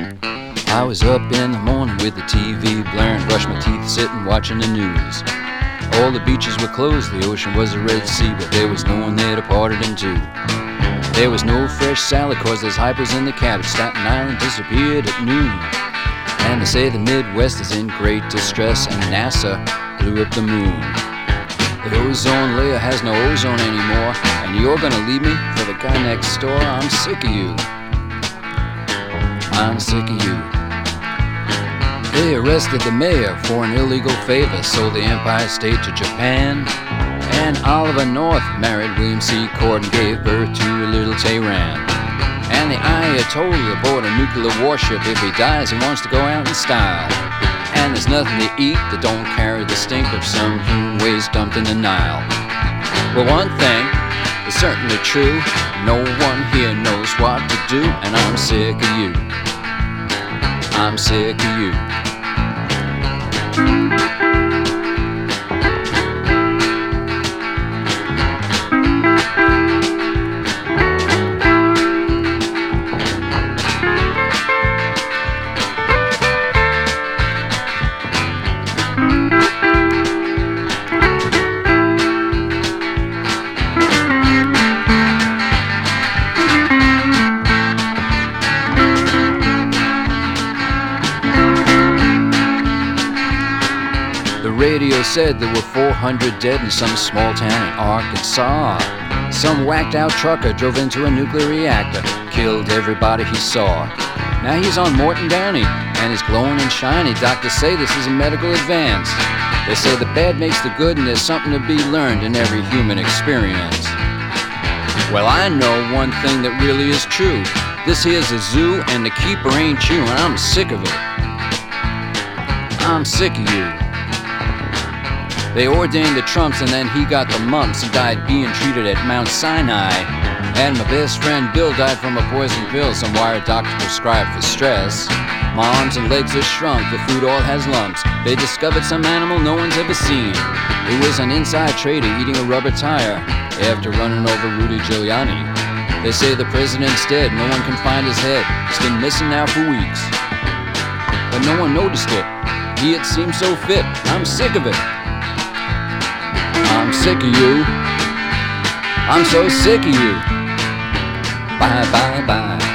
I was up in the morning with the TV blaring, brushed my teeth sitting watching the news. All the beaches were closed, the ocean was a Red Sea, but there was no one there to part it in two. There was no fresh salad cause there's hypers in the cabbage. Staten Island disappeared at noon. And they say the Midwest is in great distress and NASA blew up the moon. The ozone layer has no ozone anymore, and you're gonna leave me for the guy next door. I'm sick of you. I'm sick of you. They arrested the mayor for an illegal favor, sold the Empire State to Japan. And Oliver North married William C. Cord and gave birth to a little Tehran. And the Ayatollah aboard a nuclear warship. If he dies, he wants to go out in style. And there's nothing to eat that don't carry the stink of some human waste dumped in the Nile. Well, one thing is certainly true. No one here knows what to do, and I'm sick of you. I'm sick of you. The radio said there were 400 dead in some small town in Arkansas. Some whacked out trucker drove into a nuclear reactor, killed everybody he saw. Now he's on Morton Downey and he's glowing and shiny. Doctors say this is a medical advance. They say the bad makes the good and there's something to be learned in every human experience. Well, I know one thing that really is true. This here's a zoo and the keeper ain't you, and I'm sick of it. I'm sick of you. They ordained the Trumps and then he got the mumps. He died being treated at Mount Sinai. And my best friend Bill died from a poison pill some wire doctor prescribed for stress. My arms and legs are shrunk, the food all has lumps. They discovered some animal no one's ever seen. It was an inside trader eating a rubber tire after running over Rudy Giuliani. They say the president's dead, no one can find his head. He's been missing now for weeks, but no one noticed it. He had seemed so fit. I'm sick of it. I'm sick of you. I'm so sick of you. Bye, bye, bye.